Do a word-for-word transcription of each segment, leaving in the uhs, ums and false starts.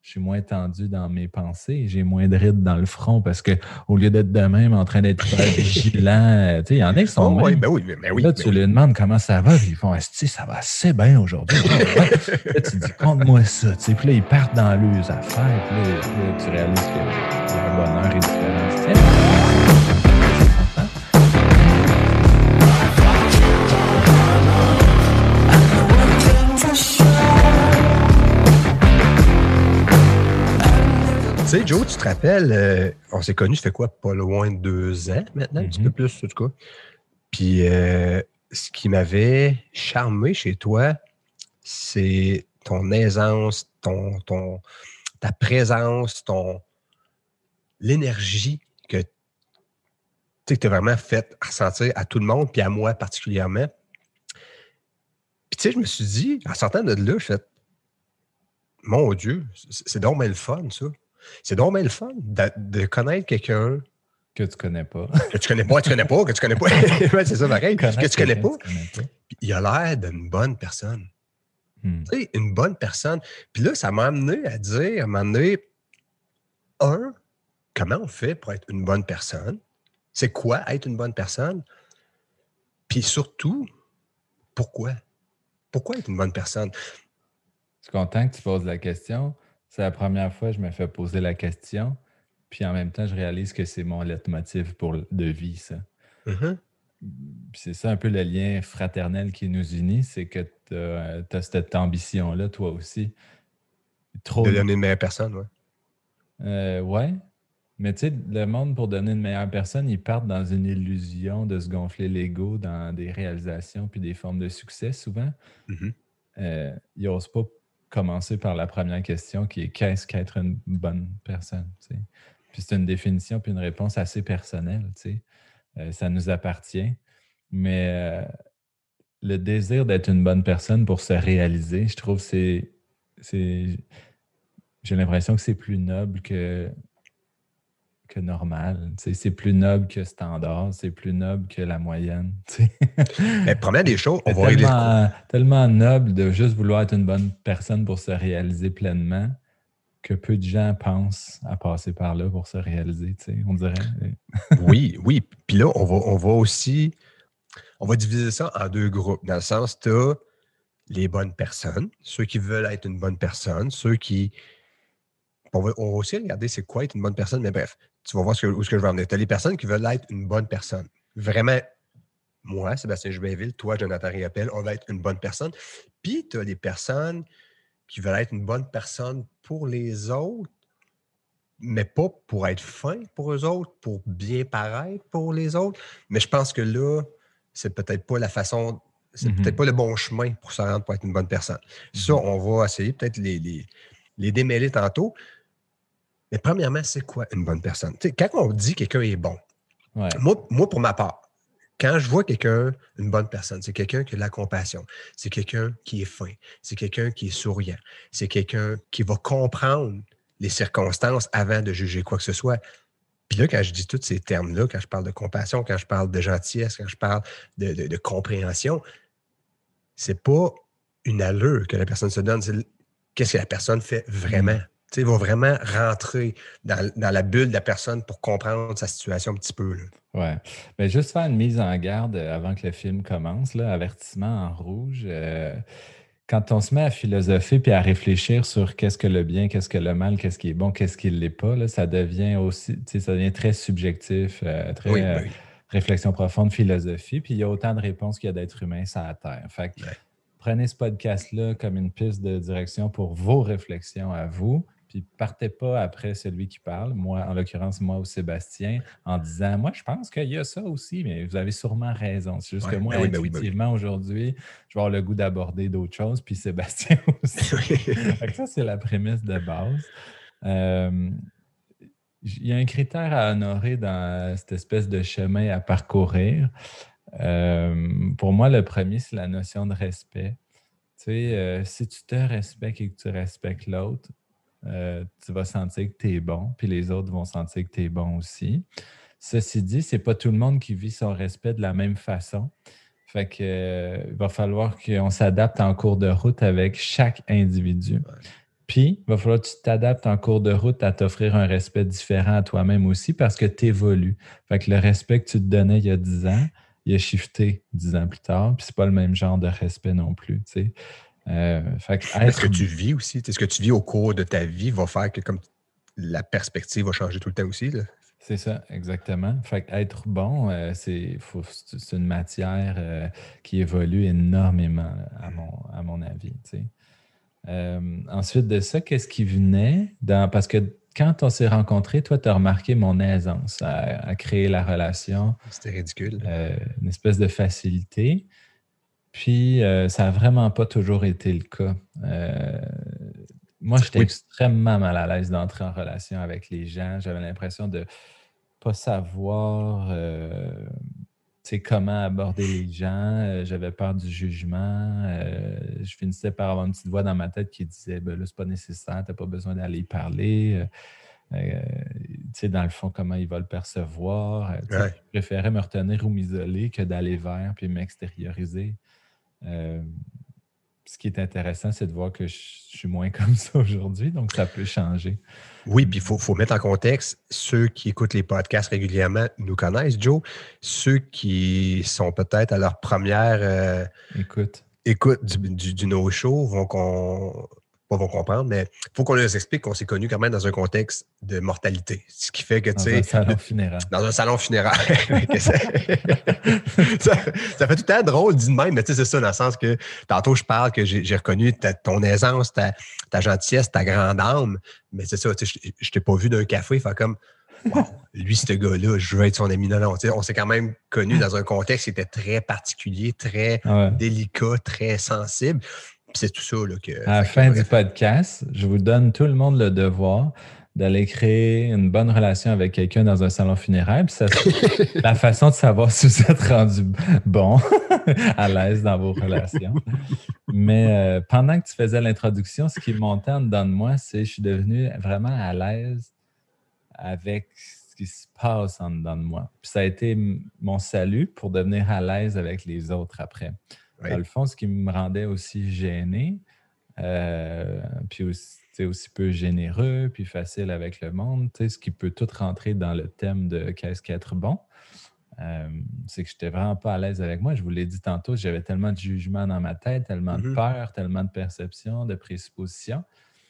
je suis moins tendu dans mes pensées, j'ai moins de rides dans le front parce que au lieu d'être de même en train d'être hyper vigilant, tu sais, il y en a qui sont Oh, même. oui, ben oui, ben oui, Là, ben tu oui. leur demandes comment ça va, puis ils font Esti, ça va assez bien aujourd'hui. Ah, ouais. Là, tu dis compte-moi ça, tu sais, puis là, ils partent dans leurs affaires, puis là, puis là, tu réalises que leur bonheur est différent. Tu tiens, Tu sais, Joe, tu te rappelles, euh, on s'est connus, ça fait quoi, pas loin de deux ans maintenant, un mm-hmm. petit peu plus, en tout cas. Puis, euh, ce qui m'avait charmé chez toi, c'est ton aisance, ton, ton, ta présence, ton l'énergie que tu as vraiment fait ressentir à tout le monde, puis à moi particulièrement. Puis, tu sais, je me suis dit, en sortant de là, je fais, mon Dieu, c'est, c'est donc bien le fun, ça. C'est donc bien le fun de, de connaître quelqu'un que tu connais pas. que tu connais pas, tu connais pas, que tu connais pas. Ouais, c'est ça, pareil. Que tu connais pas. Tu connais pas. Puis il a l'air d'une bonne personne. Hmm. Tu sais, une bonne personne. Puis là, ça m'a amené à dire, à m'amener, un, comment on fait pour être une bonne personne? C'est quoi être une bonne personne? Puis surtout, pourquoi? Pourquoi être une bonne personne? Je suis content que tu poses la question. C'est la première fois que je me fais poser la question. Puis en même temps, je réalise que c'est mon leitmotiv pour, de vie, ça. Mm-hmm. Puis c'est ça un peu le lien fraternel qui nous unit, c'est que tu as cette ambition-là, toi aussi. Trop de donner une meilleure personne, oui. Euh, ouais. Mais tu sais, le monde, pour donner une meilleure personne, ils partent dans une illusion de se gonfler l'ego dans des réalisations puis des formes de succès, souvent. Mm-hmm. Euh, ils n'osent pas commencer par la première question qui est qu'est-ce qu'être une bonne personne, tu sais. Puis c'est une définition puis une réponse assez personnelle, tu sais. Euh, ça nous appartient. Mais euh, le désir d'être une bonne personne pour se réaliser, je trouve que c'est, c'est... J'ai l'impression que c'est plus noble que, que normal. Tu sais, c'est plus noble que standard, c'est plus noble que la moyenne. Tu sais. Mais première des choses, on c'est va régler le tellement, tellement noble de juste vouloir être une bonne personne pour se réaliser pleinement que peu de gens pensent à passer par là pour se réaliser, tu sais, on dirait. Oui, oui. Puis là, on va, on va aussi... On va diviser ça en deux groupes. Dans le sens, tu as les bonnes personnes, ceux qui veulent être une bonne personne, ceux qui... On va, on va aussi regarder c'est quoi être une bonne personne, mais bref, tu vas voir ce que, où ce que je veux en venir. Tu as les personnes qui veulent être une bonne personne. Vraiment, moi, Sébastien Jobainville, toi, Jonathan Riopel, on va être une bonne personne. Puis, tu as les personnes qui veulent être une bonne personne pour les autres, mais pas pour être fin pour eux autres, pour bien paraître pour les autres. Mais je pense que là, c'est peut-être pas la façon, c'est mm-hmm. peut-être pas le bon chemin pour se rendre pour être une bonne personne. Mm-hmm. Ça, on va essayer peut-être les, les, les démêler tantôt. Mais premièrement, c'est quoi une bonne personne? T'sais, quand on dit que quelqu'un est bon, ouais. moi, moi, pour ma part, quand je vois quelqu'un, une bonne personne, c'est quelqu'un qui a de la compassion, c'est quelqu'un qui est fin, c'est quelqu'un qui est souriant, c'est quelqu'un qui va comprendre les circonstances avant de juger quoi que ce soit. Puis là, quand je dis tous ces termes-là, quand je parle de compassion, quand je parle de gentillesse, quand je parle de, de, de compréhension, c'est pas une allure que la personne se donne, c'est qu'est-ce que la personne fait vraiment. Mmh. Tu sais, il va vraiment rentrer dans, dans la bulle de la personne pour comprendre sa situation un petit peu. Là. Ouais. Mais juste faire une mise en garde avant que le film commence, là, avertissement en rouge. Euh, quand on se met à philosopher puis à réfléchir sur qu'est-ce que le bien, qu'est-ce que le mal, qu'est-ce qui est bon, qu'est-ce qui ne l'est pas, là, ça devient aussi, tu sais, ça devient très subjectif, euh, très oui, euh, oui. réflexion profonde, philosophie. Puis il y a autant de réponses qu'il y a d'êtres humains sur la Terre. Fait que, ouais. Prenez ce podcast-là comme une piste de direction pour vos réflexions à vous. Puis partez pas après celui qui parle, moi, en l'occurrence, moi ou Sébastien, en disant « Moi, je pense qu'il y a ça aussi, mais vous avez sûrement raison. » C'est juste ouais, que moi, ben oui, intuitivement, ben oui, ben oui. aujourd'hui, je vais avoir le goût d'aborder d'autres choses, puis Sébastien aussi. Fait que ça, c'est la prémisse de base. Euh, il y a un critère à honorer dans cette espèce de chemin à parcourir. Euh, pour moi, le premier, c'est la notion de respect. Tu sais, euh, si tu te respectes et que tu respectes l'autre, Euh, tu vas sentir que tu es bon, puis les autres vont sentir que tu es bon aussi. Ceci dit, c'est pas tout le monde qui vit son respect de la même façon. Fait que, euh, il va falloir qu'on s'adapte en cours de route avec chaque individu. Ouais. Puis, il va falloir que tu t'adaptes en cours de route à t'offrir un respect différent à toi-même aussi parce que tu évolues. Fait que le respect que tu te donnais il y a dix ans, il a shifté dix ans plus tard, puis c'est pas le même genre de respect non plus, tu sais. Euh, fait que Mais ce que être... tu vis aussi, ce que tu vis au cours de ta vie va faire que comme la perspective va changer tout le temps aussi. Là. C'est ça, exactement. Fait que être bon, euh, c'est, faut- c'est une matière euh, qui évolue énormément, à mon, à mon avis, tu sais. Euh, ensuite de ça, qu'est-ce qui venait dans... Parce que quand on s'est rencontrés, toi, tu as remarqué mon aisance à, à créer la relation, C'était ridicule. euh, une espèce de facilité. Puis, euh, ça n'a vraiment pas toujours été le cas. Euh, moi, j'étais Oui, extrêmement mal à l'aise d'entrer en relation avec les gens. J'avais l'impression de pas savoir euh, tu sais, comment aborder les gens. Euh, j'avais peur du jugement. Euh, je finissais par avoir une petite voix dans ma tête qui disait ben là, c'est pas nécessaire, t'as pas besoin d'aller y parler. Euh, euh, tu sais, dans le fond, comment il va le percevoir. Euh, tu sais, ouais. je préférais me retenir ou m'isoler que d'aller vers puis m'extérioriser. Euh, Ce qui est intéressant, c'est de voir que je, je suis moins comme ça aujourd'hui, donc ça peut changer. Oui, puis il faut, faut mettre en contexte, ceux qui écoutent les podcasts régulièrement nous connaissent, Joe. Ceux qui sont peut-être à leur première euh, Écoute, écoute du, du, du no-show vont, qu'on, pas vont comprendre, mais il faut qu'on leur explique qu'on s'est connus quand même dans un contexte de mortalité. Ce qui fait que, tu dans un sais, salon de- funéraire. dans un salon funéraire. que ça, ça, ça fait tout le temps drôle, dit de même, mais tu sais, c'est ça, dans le sens que tantôt, je parle que j'ai, j'ai reconnu ta- ton aisance, ta, ta gentillesse, ta grande âme, mais c'est ça, tu sais, je, je t'ai pas vu d'un café, fait comme, wow, lui, ce gars-là, je veux être son ami. Non, non, tu sais, on s'est quand même connus dans un contexte qui était très particulier, très Ouais. délicat, très sensible. Puis c'est tout ça, là, que, À la fait que, fin du bref. podcast, je vous donne tout le monde le devoir d'aller créer une bonne relation avec quelqu'un dans un salon funéraire. Puis ça sera la façon de savoir si vous êtes rendu bon, à l'aise dans vos relations. Mais euh, pendant que tu faisais l'introduction, ce qui montait en dedans de moi, c'est que je suis devenu vraiment à l'aise avec ce qui se passe en dedans de moi. Puis ça a été m- mon salut pour devenir à l'aise avec les autres après. Dans Ouais. le fond, ce qui me rendait aussi gêné, euh, puis aussi, tu sais, aussi peu généreux, puis facile avec le monde, tu sais, ce qui peut tout rentrer dans le thème de qu'est-ce qu'être bon. Euh, c'est que je n'étais vraiment pas à l'aise avec moi. Je vous l'ai dit tantôt, j'avais tellement de jugements dans ma tête, tellement de Mhm. peur, tellement de perceptions, de présuppositions.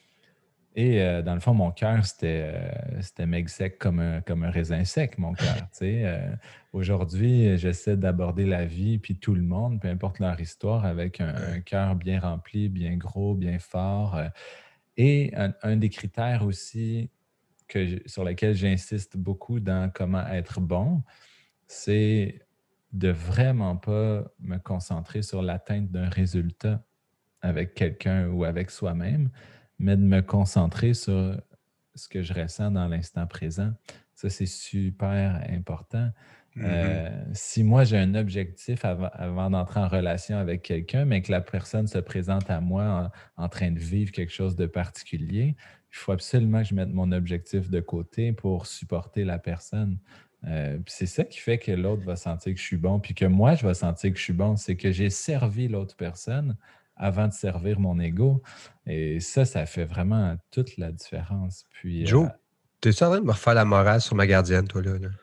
Et euh, dans le fond, mon cœur, c'était, euh, c'était meg sec comme un, comme un raisin sec, mon cœur. tu sais. Euh, aujourd'hui, j'essaie d'aborder la vie, puis tout le monde, peu importe leur histoire, avec un, un Ouais. cœur bien rempli, bien gros, bien fort. Euh, et un, un des critères aussi que, je- sur lesquels j'insiste beaucoup dans comment être bon, c'est de vraiment pas me concentrer sur l'atteinte d'un résultat avec quelqu'un ou avec soi-même, mais de me concentrer sur ce que je ressens dans l'instant présent. Ça, c'est super important. Mhm. Euh, si moi, j'ai un objectif avant, avant d'entrer en relation avec quelqu'un, mais que la personne se présente à moi en, en train de vivre quelque chose de particulier, il faut absolument que je mette mon objectif de côté pour supporter la personne. Euh, puis c'est ça qui fait que l'autre va sentir que je suis bon, puis que moi, je vais sentir que je suis bon. C'est que j'ai servi l'autre personne avant de servir mon ego. Et ça, ça fait vraiment toute la différence. Puis, euh, Joe, t'es-tu en train de me refaire la morale sur ma gardienne, toi, là? là?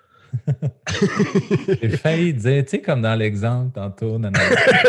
j'ai failli dire, tu sais, comme dans l'exemple tantôt, nanana.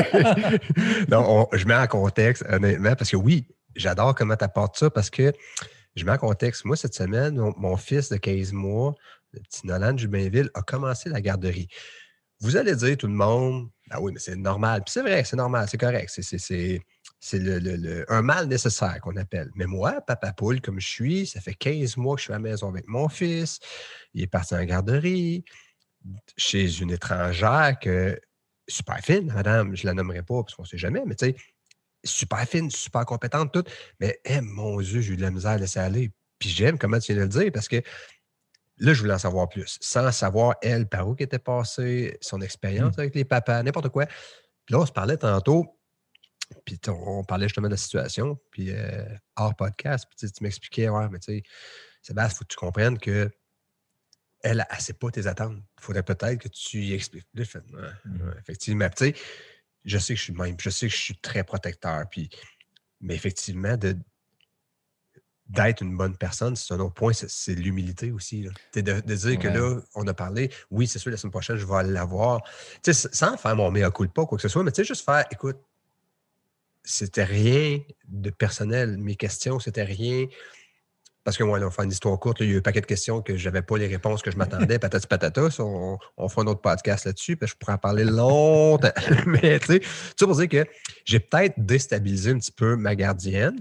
non, on- je mets en contexte, honnêtement, parce que oui, j'adore comment tu apportes ça, parce que je mets en contexte. Moi, cette semaine, mon, mon fils de quinze mois, le petit Nolan de Jubainville, a commencé la garderie. Vous allez dire, tout le monde, ah oui, mais c'est normal. Puis c'est vrai, c'est normal, c'est correct. C'est, c'est, c'est, c'est le, le- le- un mal nécessaire qu'on appelle. Mais moi, papa poule, comme je suis, ça fait quinze mois que je suis à la maison avec mon fils. Il est parti en garderie chez une étrangère que super fine, madame, je ne la nommerai pas parce qu'on ne sait jamais, mais tu sais, super fine, super compétente, tout. Mais eh, mon Dieu, j'ai eu de la misère à laisser aller. Puis j'aime comment tu viens de le dire parce que là, je voulais en savoir plus, sans savoir, elle, par où qu'elle était passée, son expérience avec les papas, n'importe quoi. Puis là, on se parlait tantôt, puis on, on parlait justement de la situation, puis euh, hors podcast, puis tu sais, tu m'expliquais, ouais, mais tu sais, Sébastien, il faut que tu comprennes que elle, elle ne sait pas tes attentes. Il faudrait peut-être que tu y expliques. Là, je fais, ouais, ouais, Mhm. effectivement. Tu sais, je sais que je suis le même, je sais que je suis très protecteur. Puis, mais effectivement, de, d'être une bonne personne, c'est un autre point, c'est, c'est l'humilité aussi. Là. De, de dire Ouais. que là, on a parlé, oui, c'est sûr, la semaine prochaine, je vais l'avoir. Tu sais, sans faire mon mea culpa, quoi que ce soit, mais tu sais, juste faire, écoute, c'était rien de personnel. Mes questions, c'était rien. Parce que moi, là, on fait une histoire courte, là, il y a eu un paquet de questions que je n'avais pas les réponses que je m'attendais, patati patata. Ça, on, on fera un autre podcast là-dessus, parce que je pourrais en parler longtemps. Mais tu sais, ça pour dire que j'ai peut-être déstabilisé un petit peu ma gardienne,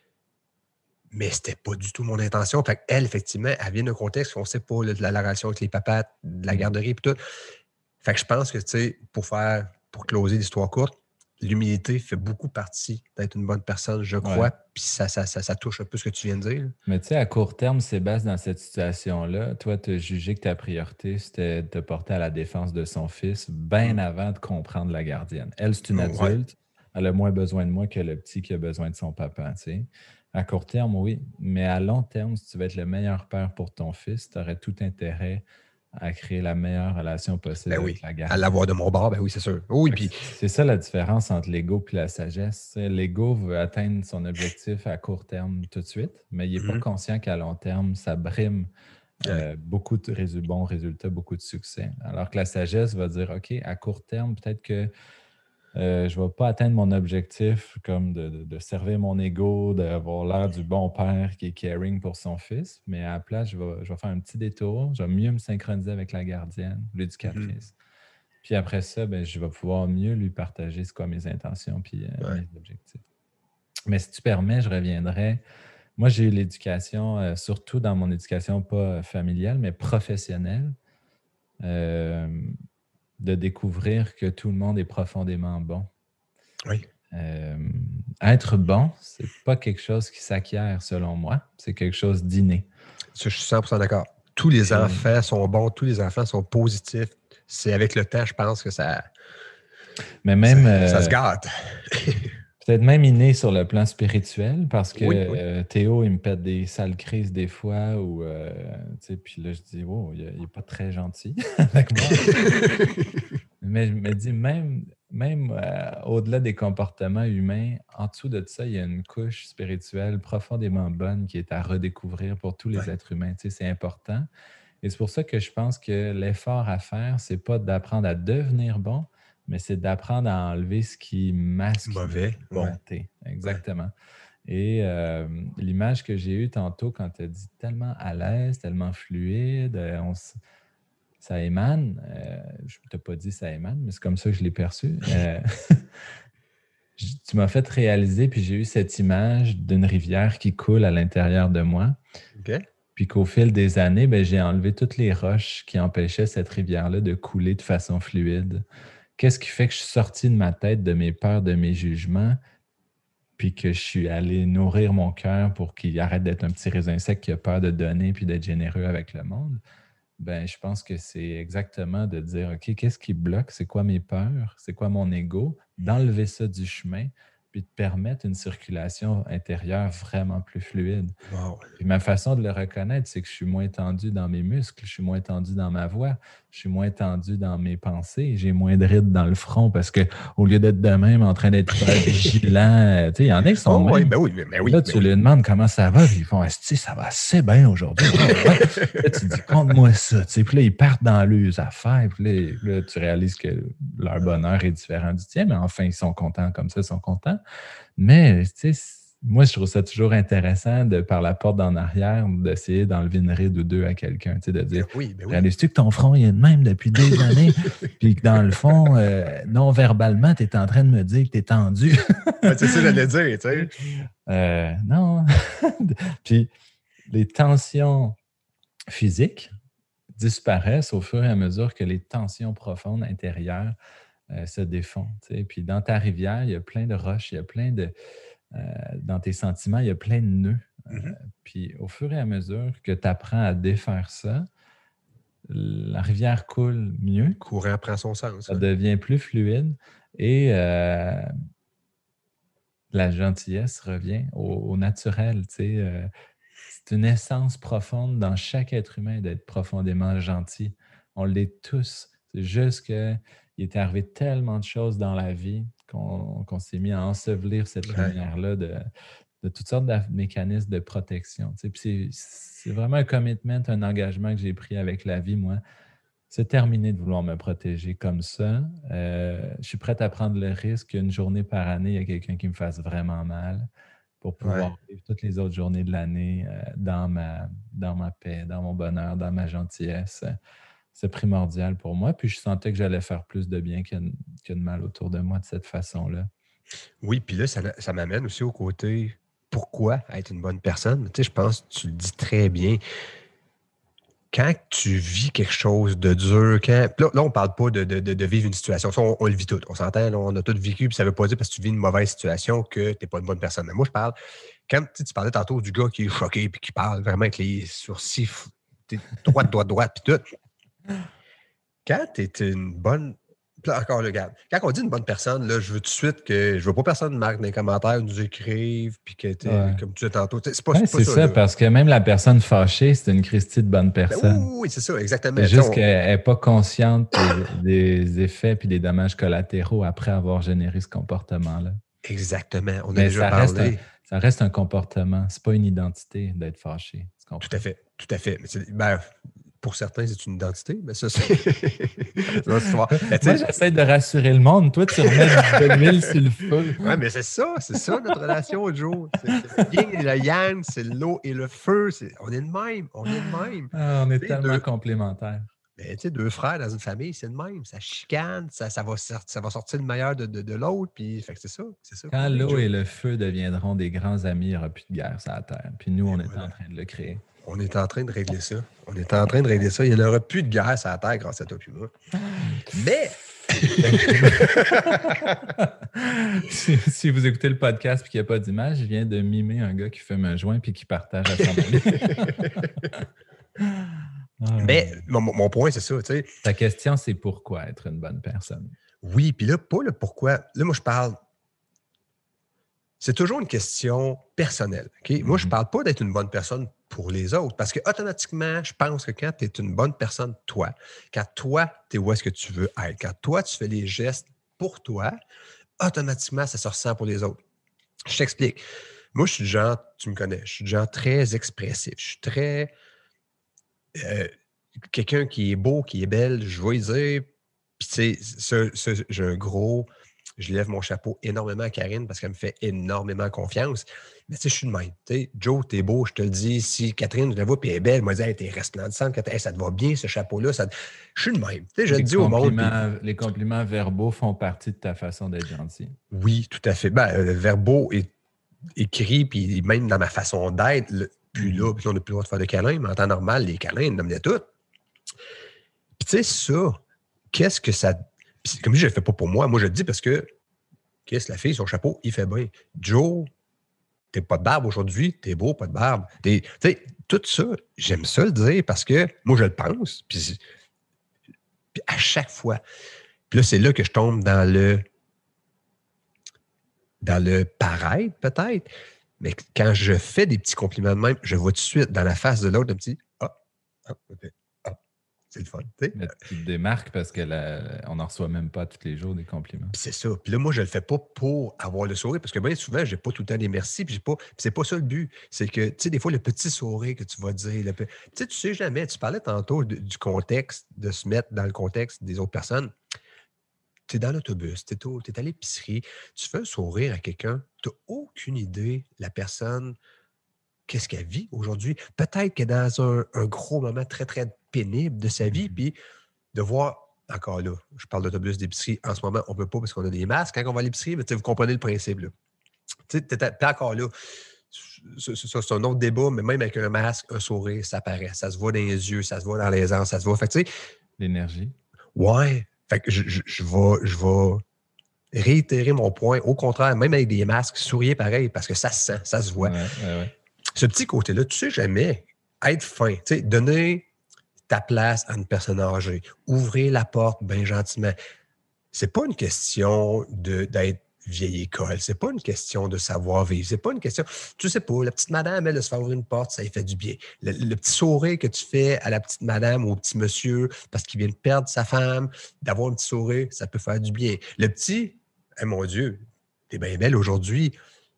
mais c'était pas du tout mon intention. Fait qu'elle, effectivement, elle vient d'un contexte qu'on sait pas, là, de la, la relation avec les papas, de la garderie et tout. Fait que je pense que, tu sais, pour faire, pour closer l'histoire courte, l'humilité fait beaucoup partie d'être une bonne personne, je crois. Ouais. Puis ça, ça, ça, ça touche un peu ce que tu viens de dire. Mais tu sais, à court terme, Sébastien, dans cette situation-là, toi, tu as jugé que ta priorité, c'était de te porter à la défense de son fils bien Mm. avant de comprendre la gardienne. Elle, c'est une Ouais. adulte. Elle a moins besoin de moi que le petit qui a besoin de son papa, tu sais. À court terme, oui. Mais à long terme, si tu veux être le meilleur père pour ton fils, tu aurais tout intérêt à créer la meilleure relation possible Ben avec oui. la À gardienne. l'avoir de mon bord, ben oui, c'est sûr. Oui, Fait que puis C'est ça la différence entre l'ego et la sagesse. L'ego veut atteindre son objectif à court terme tout de suite, mais il n'est pas Mhm. conscient qu'à long terme, ça brime Ouais. euh, beaucoup de résu- bons résultats, beaucoup de succès. Alors que la sagesse va dire, OK, à court terme, peut-être que euh, je ne vais pas atteindre mon objectif comme de, de- de servir mon ego, d'avoir l'air du bon père qui est caring pour son fils, mais à la place, je vais, je vais faire un petit détour, je vais mieux me synchroniser avec la gardienne, Mhm. l'éducatrice. Puis après ça, ben, je vais pouvoir mieux lui partager c'est quoi mes intentions puis euh, Ouais. mes objectifs. Mais si tu permets, je reviendrai. Moi, j'ai eu l'éducation, euh, surtout dans mon éducation pas familiale, mais professionnelle, euh, de découvrir que tout le monde est profondément bon. Oui. Euh, être bon, c'est pas quelque chose qui s'acquiert selon moi, c'est quelque chose d'inné. Ça, je suis cent pour cent d'accord. Tous les Et- enfants sont bons, tous les enfants sont positifs. C'est avec le temps, je pense que ça, mais ça, même, ça se euh, gâte. peut-être même inné sur le plan spirituel, parce que Oui, oui. euh, Théo, il me pète des sales crises des fois, ou, euh, tu sais, puis là, je dis, wow, il n'est pas très gentil avec moi. Mais je me dis, même, même euh, au-delà des comportements humains, en dessous de ça, il y a une couche spirituelle profondément bonne qui est à redécouvrir pour tous les Ouais. êtres humains. Tu sais, c'est important. Et c'est pour ça que je pense que l'effort à faire, c'est pas d'apprendre à devenir bon, mais c'est d'apprendre à enlever ce qui masque Mauvais. notre Ouais. bonté. Ouais. Exactement. Et euh, l'image que j'ai eue tantôt quand tu as dit tellement à l'aise, tellement fluide, euh, on s- ça émane. Euh, je ne t'ai pas dit ça émane, mais c'est comme ça que je l'ai perçu. Euh, j- tu m'as fait réaliser, puis j'ai eu cette image d'une rivière qui coule à l'intérieur de moi. OK. Puis qu'au fil des années, ben, j'ai enlevé toutes les roches qui empêchaient cette rivière-là de couler de façon fluide. Qu'est-ce qui fait que je suis sorti de ma tête, de mes peurs, de mes jugements, puis que je suis allé nourrir mon cœur pour qu'il arrête d'être un petit raisin sec qui a peur de donner puis d'être généreux avec le monde? Ben, je pense que c'est exactement de dire, OK, qu'est-ce qui bloque? C'est quoi mes peurs? C'est quoi mon ego? D'enlever ça du chemin, puis de permettre une circulation intérieure vraiment plus fluide. Wow. Puis ma façon de le reconnaître, c'est que je suis moins tendu dans mes muscles, je suis moins tendu dans ma voix, je suis moins tendu dans mes pensées, j'ai moins de rides dans le front parce que au lieu d'être de même en train d'être hyper vigilant, euh, tu sais, il y en a qui sont de Oh oui, même. ben oui, ben Puis oui, là, ben tu oui. lui demandes comment ça va, puis ils font Asti, ça va assez bien aujourd'hui. Ah ouais. Là, tu dis compte-moi ça. Tu sais, puis là, ils partent dans leurs affaires, puis là, puis là, tu réalises que leur bonheur est différent du tien, mais enfin, ils sont contents comme ça, ils sont contents. Mais, tu sais, moi, je trouve ça toujours intéressant de, par la porte d'en arrière, d'essayer d'enlever une ride ou deux à quelqu'un, tu sais, de dire, Ben oui, ben oui. réalises-tu que ton front, il est de même depuis des années, puis que dans le fond, euh, non-verbalement, tu es en train de me dire que tu es tendu. Ben, c'est ça que j'allais dire, tu sais. Euh, non. Puis, les tensions physiques disparaissent au fur et à mesure que les tensions profondes intérieures euh, se défont. Tu sais. Puis, dans ta rivière, il y a plein de roches, il y a plein de... Euh, dans tes sentiments, il y a plein de nœuds. Euh, Mhm. puis au fur et à mesure que tu apprends à défaire ça, la rivière coule mieux, Le courant prend son sens. ça Hein. devient plus fluide et euh, la gentillesse revient au, au naturel. Tu sais, euh, c'est une essence profonde dans chaque être humain d'être profondément gentil. On l'est tous. C'est juste qu'il est arrivé tellement de choses dans la vie qu'on qu'on s'est mis à ensevelir cette Ouais. lumière-là de, de toutes sortes de mécanismes de protection. Tu sais. Puis c'est, c'est vraiment un commitment, un engagement que j'ai pris avec la vie, moi. C'est terminé de vouloir me protéger comme ça. Euh, je suis prête à prendre le risque qu'une journée par année, il y a quelqu'un qui me fasse vraiment mal pour Ouais. pouvoir vivre toutes les autres journées de l'année euh, dans ma, dans ma paix, dans mon bonheur, dans ma gentillesse. C'est primordial pour moi. Puis je sentais que j'allais faire plus de bien que, que de mal autour de moi de cette façon-là. Oui, puis là, ça, ça m'amène aussi au côté pourquoi être une bonne personne. Tu sais, je pense que tu le dis très bien. Quand tu vis quelque chose de dur, quand. Là, là on ne parle pas de, de, de, de vivre une situation. Ça, on, on le vit tout. On s'entend, là, on a tout vécu, puis ça ne veut pas dire parce que tu vis une mauvaise situation que tu n'es pas une bonne personne. Mais moi, je parle. Quand tu, sais, tu parlais tantôt du gars qui est choqué puis qui parle vraiment avec les sourcils droite, droite, droite, puis tout. Quand tu es une bonne. Là, encore, regarde. Quand on dit une bonne personne, là, je veux tout de suite que. Je veux pas personne marque dans les commentaires, nous écrive, puis que tu Ouais. comme tu disais tantôt. C'est pas, Ouais, c'est pas c'est ça, ça, là. parce que même la personne fâchée, c'est une Christie de bonne Ben, personne. oui, oui, c'est ça, exactement. C'est juste on... qu'elle n'est pas consciente des, des effets et des dommages collatéraux après avoir généré ce comportement-là. Exactement. On a Mais déjà ça reste un, parlé. ça reste un comportement. C'est pas une identité d'être fâché. Tu Tout comprends? à fait. Tout à fait. Mais c'est- ben, pour certains, c'est une identité, mais ça, c'est. c'est une autre histoire. Ben, tu Moi, sais, j'essaie de rassurer le monde. Toi, tu remets de l'huile sur le feu. ouais, mais c'est ça, c'est ça notre relation, Joe. C'est, c'est le yin et le yang, c'est l'eau et le feu. C'est, on est de même, on est de même. Ah, on est Tu sais, tellement deux, complémentaires. ben, tu sais, deux frères dans une famille, c'est de même. Ça chicane, ça, ça, va, sort- ça va sortir le meilleur de, de, de l'autre. Puis, fait que c'est ça, c'est ça Quand qu'on est, l'eau Joe. et le feu deviendront des grands amis, il n'y aura plus de guerre sur la Terre. Puis nous, Et on est voilà. en train de le créer. On est en train de régler ça. On est en train de régler ça. Il n'y en aura plus de guerre sur la Terre grâce à toi et moi. Mais. si, si vous écoutez le podcast et qu'il n'y a pas d'image, je viens de mimer un gars qui fume un joint puis qui partage à son ami. Mais mon, mon point, c'est ça, tu sais. Ta question, c'est pourquoi être une bonne personne? Oui, puis là, pas le pourquoi. Là, moi, je parle. C'est toujours une question personnelle. Okay? Mm-hmm. Moi, je ne parle pas d'être une bonne personne pour les autres parce que automatiquement, je pense que quand tu es une bonne personne, toi, quand toi, tu es où est-ce que tu veux être, quand toi, tu fais les gestes pour toi, automatiquement, ça se ressent pour les autres. Je t'explique. Moi, je suis du genre, tu me connais, je suis du genre très expressif. Je suis très. Euh, quelqu'un qui est beau, qui est belle, je vais dire. Puis, tu sais, j'ai un gros. Je lève mon chapeau énormément à Karine parce qu'elle me fait énormément confiance. Mais tu sais, je suis de même. Tu sais, Joe, t'es beau, je te le dis. Si Catherine, je la vois, puis elle est belle, elle m'a dit, hey, t'es resplendissante, hey, ça te va bien, ce chapeau-là. Ça... Je suis de même. Tu sais, je les le dis au monde. Puis... Les compliments verbaux font partie de ta façon d'être gentil. Oui, tout à fait. Ben, le verbaux est écrit, puis même dans ma façon d'être, le... puis là, puis on n'a plus le droit de faire de câlins, mais en temps normal, les câlins, ils nommaient tout. Puis tu sais, ça, qu'est-ce que ça. Puis, comme je ne le fais pas pour moi, moi je le dis parce que qu'est-ce que la fille, son chapeau, il fait bien. Joe, t'es pas de barbe aujourd'hui, t'es beau, pas de barbe. Tu sais, tout ça, j'aime ça le dire parce que moi je le pense. Puis, puis à chaque fois. Puis là, c'est là que je tombe dans le. dans le paraître, peut-être. Mais quand je fais des petits compliments de même, je vois tout de suite dans la face de l'autre un petit Ah, ah, ok. C'est le fun. T'sais. Mais tu te démarques parce qu'on n'en reçoit même pas tous les jours des compliments. Puis c'est ça. Puis là, moi, je ne le fais pas pour avoir le sourire parce que bien souvent, je n'ai pas tout le temps des merci. Puis, pas... puis c'est pas ça le but. C'est que, tu sais, des fois, le petit sourire que tu vas dire. Le... Tu sais, tu sais jamais. Tu parlais tantôt de, du contexte, de se mettre dans le contexte des autres personnes. Tu es dans l'autobus, tu es, es à l'épicerie, tu fais un sourire à quelqu'un, tu n'as aucune idée, la personne, qu'est-ce qu'elle vit aujourd'hui. Peut-être qu'elle est dans un, un gros moment très, très pénible de sa vie, mm-hmm. Puis de voir, encore là, je parle d'autobus d'épicerie, en ce moment, on ne peut pas parce qu'on a des masques. Quand on va à l'épicerie, mais vous comprenez le principe. Tu es encore là. C'est, c'est, c'est un autre débat, mais même avec un masque, un sourire, ça paraît. Ça se voit dans les yeux, ça se voit dans les ans, ça se voit. Fait que, tu sais, l'énergie. Ouais. Fait que je, je, je, vais, je vais réitérer mon point. Au contraire, même avec des masques, souriez pareil, parce que ça se sent, ça se voit. Ouais, ouais, ouais. Ce petit côté-là, tu sais jamais être fin, tu sais, donner ta place à une personne âgée, ouvrir la porte bien gentiment. C'est pas une question de, d'être vieille école, c'est pas une question de savoir vivre, c'est pas une question, tu sais pas, la petite madame, elle, de se faire ouvrir une porte, ça lui fait du bien. Le, le petit sourire que tu fais à la petite madame ou au petit monsieur parce qu'il vient de perdre sa femme, d'avoir un petit sourire, ça peut faire du bien. Le petit, hey, mon Dieu, t'es bien belle aujourd'hui,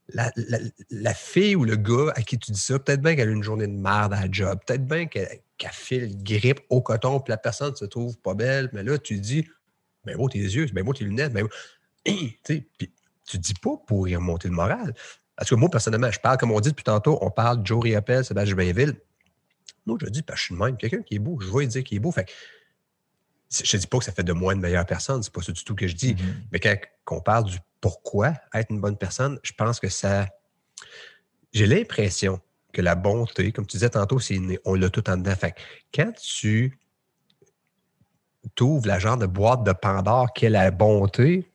la, la, la fille ou le gars à qui tu dis ça, peut-être bien qu'elle a une journée de merde à la job, peut-être bien qu'elle, qu'elle file grippe au coton, puis la personne se trouve pas belle, mais là, tu dis, ben beau tes yeux, ben beau tes lunettes, ben beau. Puis tu dis pas pour y remonter le moral. Parce que moi, personnellement, je parle, comme on dit depuis tantôt, on parle de Joe Riopelle, Sébastien Bainville. Moi, je dis, parce que je suis le même. Quelqu'un qui est beau, je vais lui dire qu'il est beau. Fait que, je ne dis pas que ça fait de moi une meilleure personne, c'est pas ça du tout que je dis. Mm-hmm. Mais quand on parle du pourquoi être une bonne personne, je pense que ça. J'ai l'impression que la bonté, comme tu disais tantôt, c'est inné, on l'a tout en dedans. Fait que quand tu t'ouvres la genre de boîte de Pandore qu'est la bonté,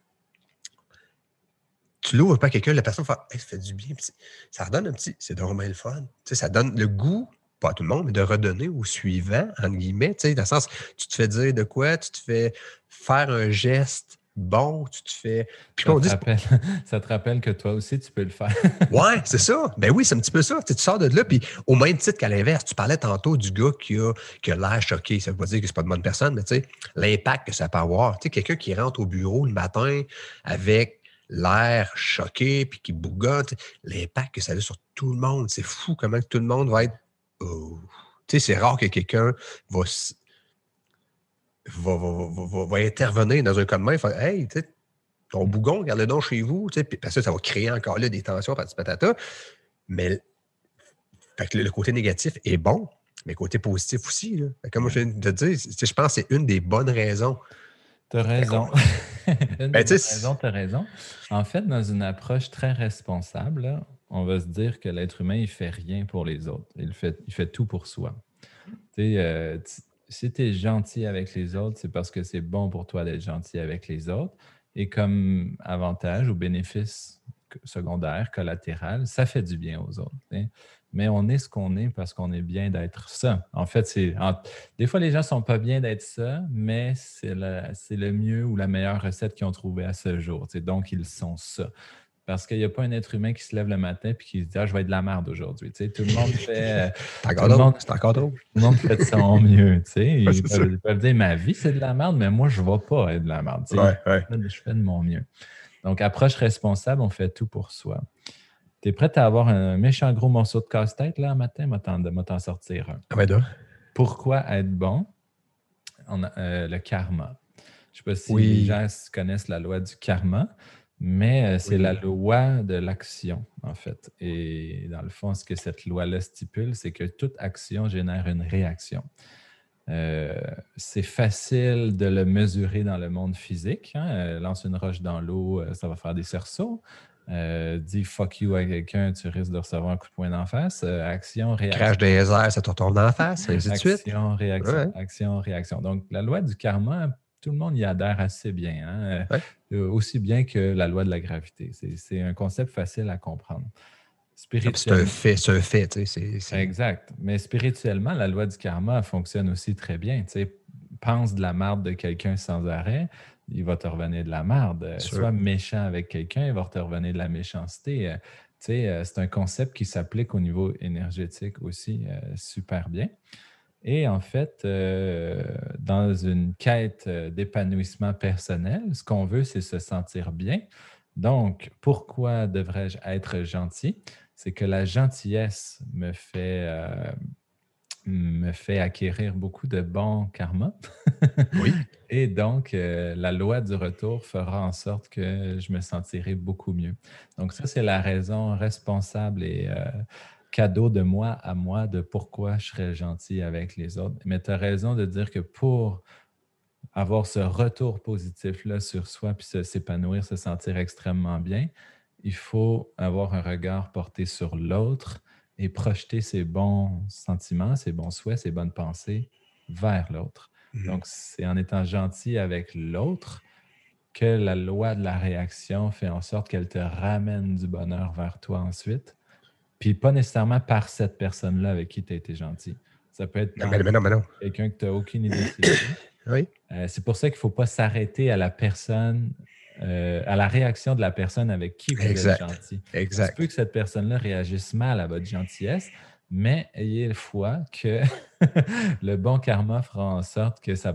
tu l'ouvres pas à quelqu'un, la personne fait hey, ça fait du bien. Ça redonne un petit. C'est vraiment le fun. Tu sais, ça donne le goût, pas à tout le monde, mais de redonner au suivant, entre guillemets. Tu sais, dans le sens, tu te fais dire de quoi, tu te fais faire un geste bon, tu te fais. Puis ça, te dit, rappelle, ça te rappelle que toi aussi, tu peux le faire. Ouais, c'est ça. Ben oui, c'est un petit peu ça. Tu, sais, tu sors de là, puis au même titre qu'à l'inverse, tu parlais tantôt du gars qui a, qui a l'air choqué. Ça veut pas dire que c'est pas de bonne personne, mais tu sais, l'impact que ça peut avoir. Tu sais, quelqu'un qui rentre au bureau le matin avec l'air choqué, puis qui bougonne, l'impact que ça a sur tout le monde. C'est fou comment tout le monde va être... Oh. Tu sais, c'est rare que quelqu'un va, va, va, va, va, va intervenir dans un cas de main et faire « Hey, tu sais, ton bougon, garde-le donc chez vous. » Tu sais, parce que ça va créer encore là des tensions, patati patata. Mais fait que le, le côté négatif est bon, mais le côté positif aussi. Là. Comme ouais. je viens de te dire, je pense que c'est une des bonnes raisons. Tu as raison. Une ben, des raisons, tu as raison. En fait, dans une approche très responsable, là, on va se dire que l'être humain, il ne fait rien pour les autres. Il fait, il fait tout pour soi. Euh, si tu es gentil avec les autres, c'est parce que c'est bon pour toi d'être gentil avec les autres. Et comme avantage ou bénéfice secondaire, collatéral, ça fait du bien aux autres. T'sais. Mais on est ce qu'on est parce qu'on est bien d'être ça. En fait, c'est en, des fois, les gens ne sont pas bien d'être ça, mais c'est le, c'est le mieux ou la meilleure recette qu'ils ont trouvée à ce jour. T'sais. Donc, ils sont ça. Parce qu'il n'y a pas un être humain qui se lève le matin et qui se dit « Ah, je vais être de la merde aujourd'hui. » Tout le monde fait... C'est encore drôle. C'est encore drôle. Tout le monde fait de son mieux. Ils, ouais, peuvent, ils peuvent dire « Ma vie, c'est de la merde, mais moi, je ne vais pas être de la merde. Ouais, ouais. Je, je fais de mon mieux. » Donc, approche responsable, on fait tout pour soi. Tu es prête à avoir un méchant gros morceau de casse-tête là, un matin? Moi, t'en, moi, t'en sortir un. Ah ben là. Pourquoi être bon? On a, euh, le karma. Je ne sais pas si oui. les gens connaissent la loi du karma, mais c'est oui. la loi de l'action, en fait. Et dans le fond, ce que cette loi-là stipule, c'est que toute action génère une réaction. Euh, c'est facile de le mesurer dans le monde physique. Hein? Euh, lance une roche dans l'eau, ça va faire des cerceaux. Euh, dis fuck you à quelqu'un, tu risques de recevoir un coup de poing d'en face. Euh, action, réaction. Crash des airs, ça te retourne d'en face, et ainsi de suite. Action, réaction, ouais. action, réaction. Donc, la loi du karma, tout le monde y adhère assez bien. Hein? Ouais. Euh, aussi bien que la loi de la gravité. C'est, c'est un concept facile à comprendre. C'est un fait, c'est un fait. Tu sais, c'est, c'est... Exact. Mais spirituellement, la loi du karma fonctionne aussi très bien. Tu sais, pense de la marde de quelqu'un sans arrêt, il va te revenir de la marde. Sûr. Sois méchant avec quelqu'un, il va te revenir de la méchanceté. Tu sais, c'est un concept qui s'applique au niveau énergétique aussi euh, super bien. Et en fait, euh, dans une quête d'épanouissement personnel, ce qu'on veut, c'est se sentir bien. Donc, pourquoi devrais-je être gentil? C'est que la gentillesse me fait, euh, me fait acquérir beaucoup de bons karma. Oui. Et donc, euh, la loi du retour fera en sorte que je me sentirai beaucoup mieux. Donc, ça, c'est la raison responsable et euh, cadeau de moi à moi de pourquoi je serais gentil avec les autres. Mais tu as raison de dire que pour avoir ce retour positif-là sur soi, puis se, s'épanouir, se sentir extrêmement bien, il faut avoir un regard porté sur l'autre et projeter ses bons sentiments, ses bons souhaits, ses bonnes pensées vers l'autre. Mmh. Donc, c'est en étant gentil avec l'autre que la loi de la réaction fait en sorte qu'elle te ramène du bonheur vers toi ensuite, puis pas nécessairement par cette personne-là avec qui tu as été gentil. Ça peut être non, mais non, mais non. quelqu'un que tu n'as aucune idée de qui. Oui. Euh, c'est pour ça qu'il ne faut pas s'arrêter à la personne, euh, à la réaction de la personne avec qui vous exact. êtes gentil. Exact. Ça se peut que cette personne-là réagisse mal à votre gentillesse, mais ayez foi que le bon karma fera en sorte que ça va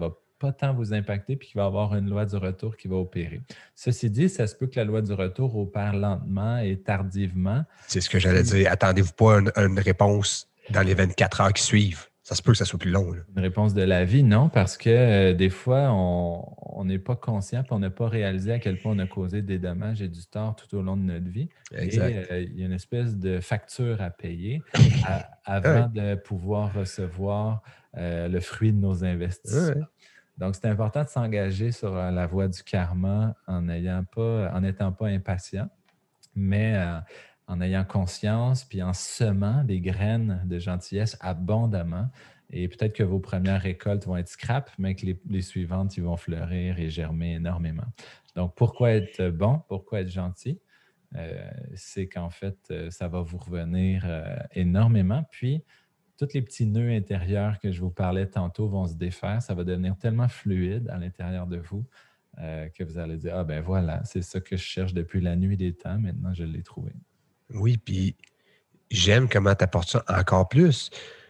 pas tant vous impacter puis qu'il va y avoir une loi du retour qui va opérer. Ceci dit, ça se peut que la loi du retour opère lentement et tardivement. C'est ce que j'allais dire. Attendez-vous pas à une, une réponse dans les vingt-quatre heures qui suivent. Ça se peut que ça soit plus long. Là. Une réponse de la vie, non, parce que euh, des fois, on n'est pas conscient et on n'a pas réalisé à quel point on a causé des dommages et du tort tout au long de notre vie. Exact. Et euh, il y a une espèce de facture à payer à, avant ouais. de pouvoir recevoir euh, le fruit de nos investissements. Ouais. Donc, c'est important de s'engager sur euh, la voie du karma en n'ayant pas, en n'étant pas impatient, mais euh, en ayant conscience puis en semant des graines de gentillesse abondamment. Et peut-être que vos premières récoltes vont être scrap, mais que les, les suivantes, ils vont fleurir et germer énormément. Donc, pourquoi être bon? Pourquoi être gentil? Euh, c'est qu'en fait, euh, ça va vous revenir euh, énormément. Puis, tous les petits nœuds intérieurs que je vous parlais tantôt vont se défaire. Ça va devenir tellement fluide à l'intérieur de vous euh, que vous allez dire « Ah ben voilà, c'est ça que je cherche depuis la nuit des temps. Maintenant, je l'ai trouvé. » Oui, puis j'aime comment tu apportes ça encore plus.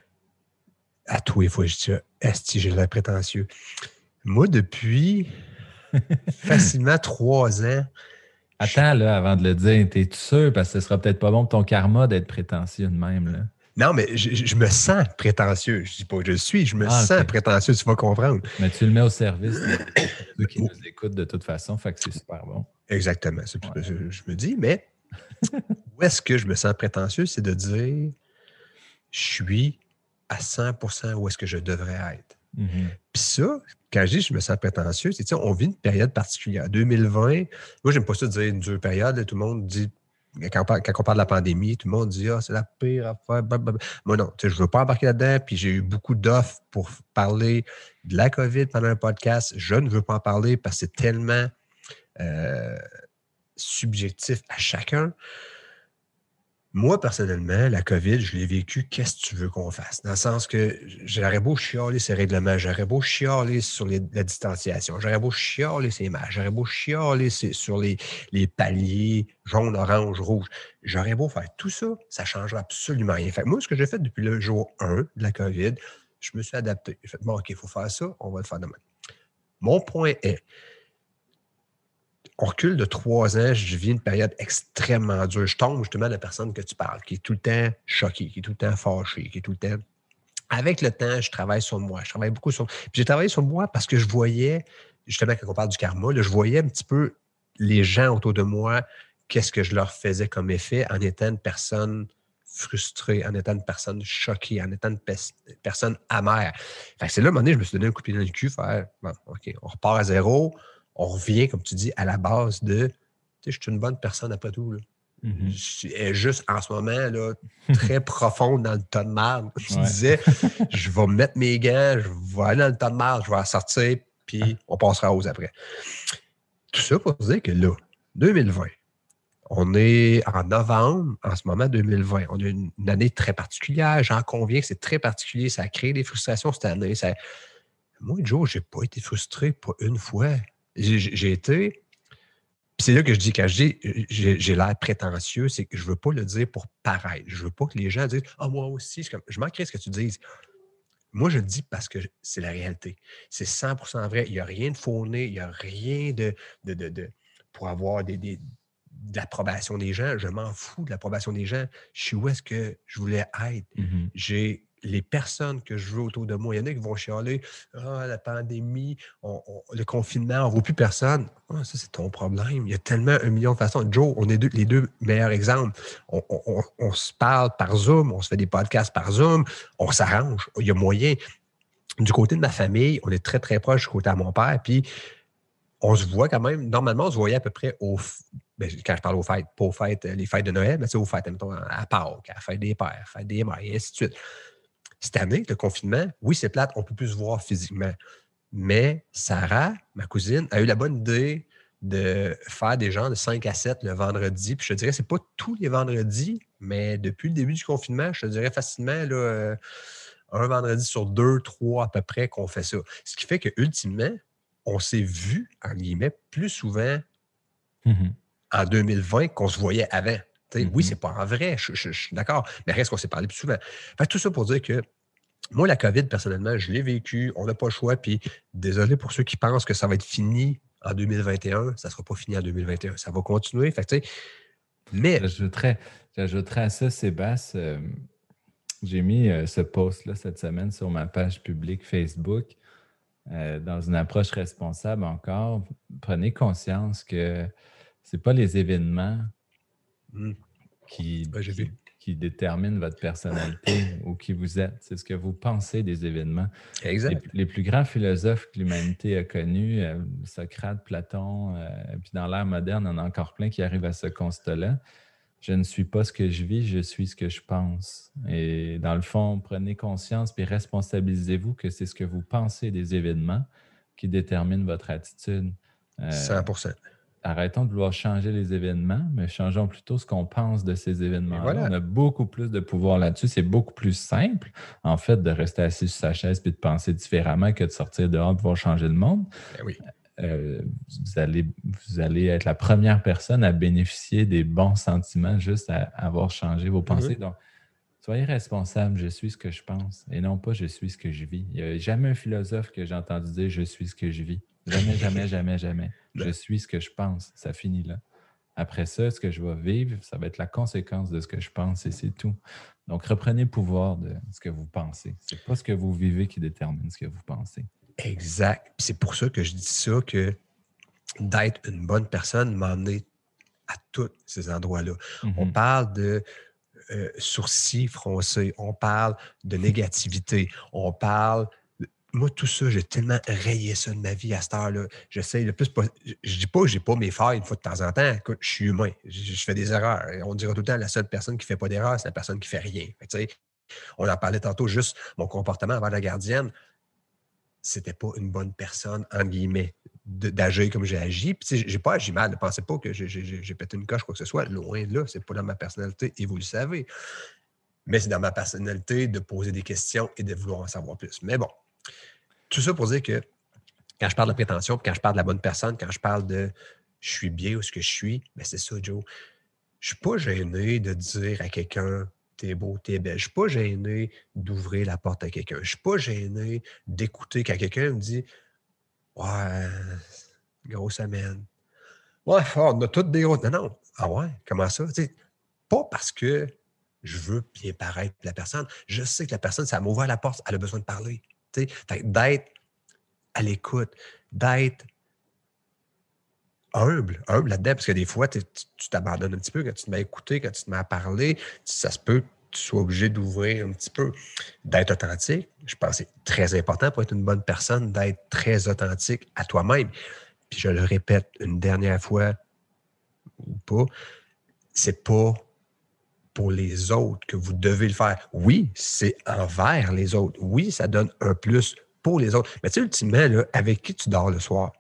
À tous les fois, je dis « Esti, j'ai l'air prétentieux. » Moi, depuis facilement trois ans... Attends, là, avant de le dire, t'es sûr? Parce que ce sera peut-être pas bon pour ton karma d'être prétentieux de même, là. Non, mais je, je me sens prétentieux. Je dis pas que je le suis, je me ah, sens okay. prétentieux, tu vas comprendre. Mais tu le mets au service de ceux qui nous écoutent de toute façon, fait que c'est super bon. Exactement. Ouais. Je, je me dis, mais où est-ce que je me sens prétentieux? C'est de dire, je suis à cent pour cent où est-ce que je devrais être. Mm-hmm. Puis ça, quand je dis je me sens prétentieux, c'est tu sais, on vit une période particulière. deux mille vingt, moi, j'aime pas ça dire une dure période. Là, tout le monde dit, quand on, parle, quand on parle de la pandémie, tout le monde dit « Ah, c'est la pire affaire. » Moi, non, je ne veux pas embarquer là-dedans. Puis j'ai eu beaucoup d'offres pour parler de la COVID pendant un podcast. Je ne veux pas en parler parce que c'est tellement euh, subjectif à chacun. Moi, personnellement, la COVID, je l'ai vécu, qu'est-ce que tu veux qu'on fasse? Dans le sens que j'aurais beau chialer ces règlements, j'aurais beau chialer sur les, la distanciation, j'aurais beau chialer ces masques, j'aurais beau chialer sur les, les paliers jaune, orange, rouge. J'aurais beau faire tout ça, ça ne changera absolument rien. Fait que moi, ce que j'ai fait depuis le jour un de la COVID, je me suis adapté. J'ai fait, bon, OK, il faut faire ça, on va le faire demain. Mon point est, on recule de trois ans, je vis une période extrêmement dure. Je tombe justement de la personne que tu parles, qui est tout le temps choquée, qui est tout le temps fâchée, qui est tout le temps... Avec le temps, je travaille sur moi. Je travaille beaucoup sur... Puis j'ai travaillé sur moi parce que je voyais, justement, quand on parle du karma, là, je voyais un petit peu les gens autour de moi, qu'est-ce que je leur faisais comme effet en étant une personne frustrée, en étant une personne choquée, en étant une pe- personne amère. Fait que c'est là, à un moment donné, je me suis donné un coup de pied dans le cul, faire, bon, OK, on repart à zéro. On revient, comme tu dis, à la base de, tu sais, je suis une bonne personne après tout. Là. Mm-hmm. Je suis juste en ce moment là, très profonde dans le tas de marde. Je ouais. disais, je vais mettre mes gants, je vais aller dans le tas de marde, je vais en sortir, puis on passera aux après. Tout ça pour dire que là, deux mille vingt, on est en novembre, en ce moment, deux mille vingt. On a une, une année très particulière. J'en conviens que c'est très particulier. Ça a créé des frustrations cette année. Ça... Moi, Joe, je n'ai pas été frustré, pas une fois. J'ai, j'ai été... Puis c'est là que je dis, quand je dis j'ai, j'ai l'air prétentieux, c'est que je ne veux pas le dire pour paraître. Je ne veux pas que les gens disent « Ah, moi aussi. » comme, je manquerais ce que tu dises. Moi, je le dis parce que c'est la réalité. C'est cent pour cent vrai. Il n'y a rien de faux-né. Il n'y a rien de, de, de, de... pour avoir des, des, de l'approbation des gens. Je m'en fous de l'approbation des gens. Je suis où est-ce que je voulais être. Mm-hmm. J'ai... les personnes que je veux autour de moi, il y en a qui vont chialer « Ah, la pandémie, on, on, le confinement, on ne voit plus personne. Ah, » Ça, c'est ton problème. Il y a tellement un million de façons. Joe, on est deux, les deux meilleurs exemples. On, on, on, on se parle par Zoom, on se fait des podcasts par Zoom, on s'arrange. Il y a moyen. Du côté de ma famille, on est très, très proche du côté à mon père, puis on se voit quand même. Normalement, on se voyait à peu près au... Ben, quand je parle aux fêtes, pas aux fêtes, les fêtes de Noël, mais c'est aux fêtes, mettons, à Pâques, à la fête des pères, à la fête des mères, et ainsi de suite. Cette année, le confinement, oui, c'est plate, on ne peut plus se voir physiquement. Mais Sarah, ma cousine, a eu la bonne idée de faire des gens de cinq à sept le vendredi. Puis je te dirais, c'est pas tous les vendredis, mais depuis le début du confinement, je te dirais facilement là, euh, un vendredi sur deux, trois à peu près qu'on fait ça. Ce qui fait que ultimement, on s'est vu, en guillemets, plus souvent mm-hmm. en deux mille vingt qu'on se voyait avant. Mm-hmm. Oui, c'est pas en vrai, je, je, je suis d'accord, mais reste qu'on s'est parlé plus souvent. Fait que tout ça pour dire que Moi, la COVID, personnellement, je l'ai vécu, on n'a pas le choix, puis désolé pour ceux qui pensent que ça va être fini en deux mille vingt et un, ça ne sera pas fini en deux mille vingt et un, ça va continuer, fait que, tu sais, mais... J'ajouterais, j'ajouterais à ça, Sébastien, euh, j'ai mis euh, ce post-là cette semaine sur ma page publique Facebook. Euh, dans une approche responsable encore, prenez conscience que ce n'est pas les événements Hmm. qui, Ouais, j'ai qui, vu. qui déterminent votre personnalité ou qui vous êtes. C'est ce que vous pensez des événements. Les, Exact. les plus grands philosophes que l'humanité a connus, euh, Socrate, Platon, euh, puis dans l'ère moderne, on a encore plein qui arrivent à ce constat-là. Je ne suis pas ce que je vis, je suis ce que je pense. Et dans le fond, prenez conscience et responsabilisez-vous que c'est ce que vous pensez des événements qui déterminent votre attitude. Euh, cent pour cent. Arrêtons de vouloir changer les événements, mais changeons plutôt ce qu'on pense de ces Et événements-là. voilà. On a beaucoup plus de pouvoir là-dessus. C'est beaucoup plus simple, en fait, de rester assis sur sa chaise et de penser différemment que de sortir dehors et de pouvoir changer le monde. Ben oui. Euh, vous, allez, vous allez être la première personne à bénéficier des bons sentiments juste à, à avoir changé vos pensées. Mm-hmm. Donc, soyez responsable, je suis ce que je pense et non pas je suis ce que je vis. Il n'y a jamais un philosophe que j'ai entendu dire je suis ce que je vis. Jamais, jamais, jamais, jamais. Je suis ce que je pense. Ça finit là. Après ça, ce que je vais vivre, ça va être la conséquence de ce que je pense et c'est tout. Donc, reprenez le pouvoir de ce que vous pensez. Ce n'est pas ce que vous vivez qui détermine ce que vous pensez. Exact. Puis c'est pour ça que je dis ça, que d'être une bonne personne m'a amené à tous ces endroits-là. Mm-hmm. On parle de euh, sourcils froncés, on parle de négativité, on parle... Moi, tout ça, j'ai tellement rayé ça de ma vie à cette heure-là. J'essaie le plus pas... Je, je dis pas que j'ai pas mes failles une fois de temps en temps. Écoute, je suis humain. Je, je fais des erreurs. On dira tout le temps, la seule personne qui fait pas d'erreur, c'est la personne qui fait rien. Fait, tu sais, on en parlait tantôt, juste mon comportement envers la gardienne. C'était pas une bonne personne, entre guillemets, de, d'agir comme j'ai agi. Puis, tu sais, j'ai pas agi mal. Ne pensez pas que j'ai, j'ai, j'ai pété une coche, quoi que ce soit. Loin de là, c'est pas dans ma personnalité et vous le savez. Mais c'est dans ma personnalité de poser des questions et de vouloir en savoir plus. Mais bon, tout ça pour dire que quand je parle de prétention, puis quand je parle de la bonne personne, quand je parle de je suis bien ou ce que je suis, bien c'est ça, Joe. Je suis pas gêné de dire à quelqu'un t'es beau, t'es belle. Je suis pas gêné d'ouvrir la porte à quelqu'un. Je suis pas gêné d'écouter quand quelqu'un me dit ouais, grosse semaine. Ouais, on a toutes des grosses. Non, non. Ah ouais, comment ça? T'sais, pas parce que je veux bien paraître la personne. Je sais que la personne, ça m'a ouvert la porte, elle a besoin de parler. T'sais, fait d'être à l'écoute, d'être humble, humble là-dedans, parce que des fois, tu, tu t'abandonnes un petit peu quand tu te mets à écouter, quand tu te mets à parler, ça se peut que tu sois obligé d'ouvrir un petit peu, d'être authentique. Je pense que c'est très important pour être une bonne personne, d'être très authentique à toi-même. Puis je le répète une dernière fois ou pas, c'est pas pour les autres que vous devez le faire. Oui, c'est envers les autres. Oui, ça donne un plus pour les autres. Mais tu sais, ultimement, là, avec qui tu dors le soir?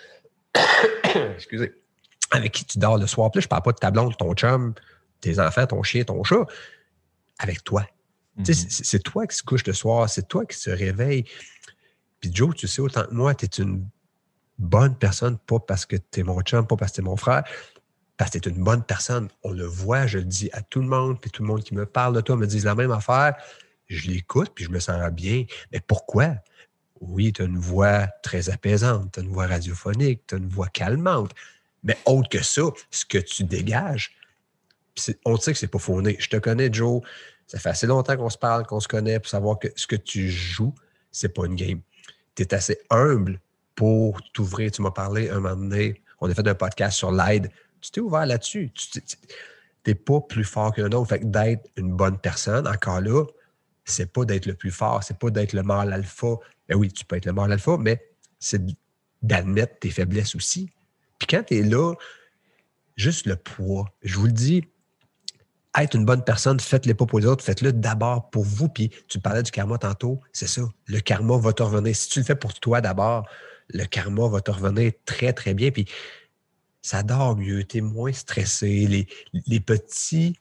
Excusez. Avec qui tu dors le soir? Puis là, je ne parle pas de ta blonde, ton chum, tes enfants, ton chien, ton chat. Avec toi. Mm-hmm. Tu sais, c'est, c'est toi qui se couche le soir, c'est toi qui se réveille. Puis Joe, tu sais autant que moi, tu es une bonne personne, pas parce que tu es mon chum, pas parce que tu es mon frère, parce que tu es une bonne personne. On le voit, je le dis à tout le monde, puis tout le monde qui me parle de toi me dit la même affaire. Je l'écoute, puis je me sens bien. Mais pourquoi? Oui, tu as une voix très apaisante, tu as une voix radiophonique, tu as une voix calmante. Mais autre que ça, ce que tu dégages, on sait que c'est pas fauné. Je te connais, Joe. Ça fait assez longtemps qu'on se parle, qu'on se connaît, pour savoir que ce que tu joues, c'est pas une game. Tu es assez humble pour t'ouvrir. Tu m'as parlé un moment donné, on a fait un podcast sur l'aide. Tu t'es ouvert là-dessus. Tu n'es pas plus fort qu'un autre. Fait que d'être une bonne personne, encore là, c'est pas d'être le plus fort, c'est pas d'être le mâle alpha. Ben oui, tu peux être le mâle alpha, mais c'est d'admettre tes faiblesses aussi. Puis quand tu es là, juste le poids, je vous le dis, être une bonne personne, faites-le pas pour les autres, faites-le d'abord pour vous. Puis tu parlais du karma tantôt, c'est ça. Le karma va te revenir. Si tu le fais pour toi d'abord, le karma va te revenir très, très bien. Puis ça dort mieux, tu es moins stressé. Les, les petits...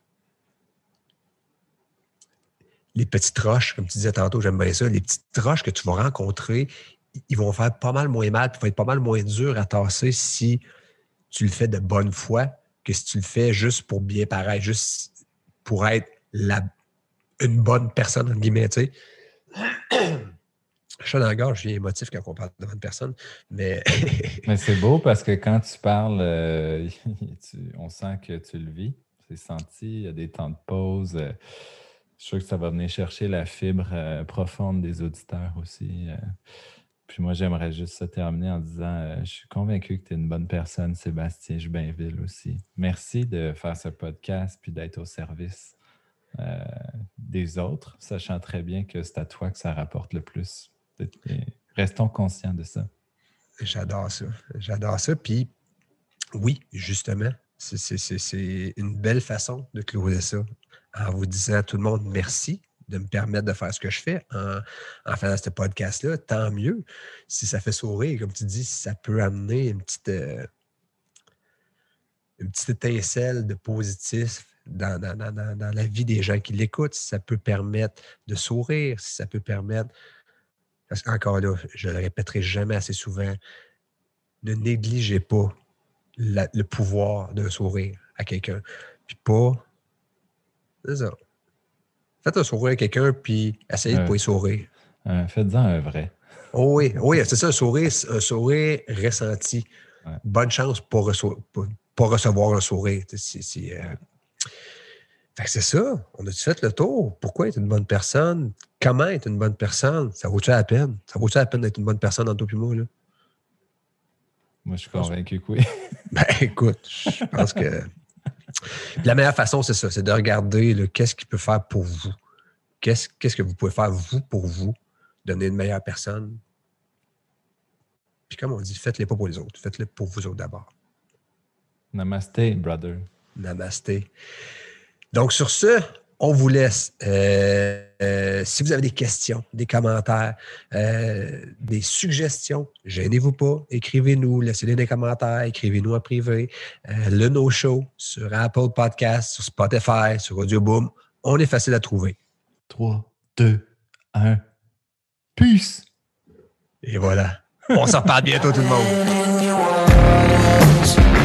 Les petites roches, comme tu disais tantôt, j'aime bien ça, les petites roches que tu vas rencontrer, ils vont faire pas mal moins mal, puis vont être pas mal moins dur à tasser si tu le fais de bonne foi que si tu le fais juste pour bien paraître, juste pour être la, une bonne personne, entre guillemets, tu sais. chat dans la gorge, je suis émotif quand on parle devant une personne, mais... mais c'est beau parce que quand tu parles, euh, tu, on sent que tu le vis. C'est senti, il y a des temps de pause. Euh, je suis sûr que ça va venir chercher la fibre euh, profonde des auditeurs aussi. Euh. Puis moi, j'aimerais juste se terminer en disant euh, je suis convaincu que tu es une bonne personne, Sébastien Jobainville aussi. Merci de faire ce podcast puis d'être au service euh, des autres, sachant très bien que c'est à toi que ça rapporte le plus. Et restons conscients de ça. J'adore ça. J'adore ça. Puis, oui, justement, c'est, c'est, c'est, c'est une belle façon de closer ça en vous disant à tout le monde merci de me permettre de faire ce que je fais en, en faisant ce podcast-là. Tant mieux. Si ça fait sourire, comme tu dis, si ça peut amener une petite, euh, une petite étincelle de positif dans, dans, dans, dans la vie des gens qui l'écoutent, si ça peut permettre de sourire, si ça peut permettre. Parce qu'encore là, je ne le répéterai jamais assez souvent, ne négligez pas la, le pouvoir d'un sourire à quelqu'un. Puis pas... C'est ça. Faites un sourire à quelqu'un, puis essayez euh, de ne pas y sourire. Euh, faites-en un vrai. Oh oui, oui, c'est ça, un sourire, un sourire ressenti. Ouais. Bonne chance pour ne pas, pas recevoir un sourire. C'est, c'est, euh... Fait que c'est ça. On a fait le tour. Pourquoi être une bonne personne? Comment être une bonne personne? Ça vaut-tu la peine? Ça vaut-tu la peine d'être une bonne personne entre toi et moi, là? Moi, je suis convaincu que oui. Ben, écoute, je pense que... La meilleure façon, c'est ça, c'est de regarder là, qu'est-ce qu'il peut faire pour vous. Qu'est-ce, qu'est-ce que vous pouvez faire, vous, pour vous, devenir une meilleure personne. Puis comme on dit, faites-le pas pour les autres. Faites-le pour vous autres d'abord. Namasté, brother. Namasté. Donc, sur ce, on vous laisse. Euh, euh, si vous avez des questions, des commentaires, euh, des suggestions, gênez-vous pas. Écrivez-nous, laissez-les dans les commentaires, écrivez-nous en privé. Euh, le No Show sur Apple Podcasts, sur Spotify, sur Audioboom. On est facile à trouver. trois, deux, un. Peace! Et voilà. On s'en reparle bientôt, tout le monde.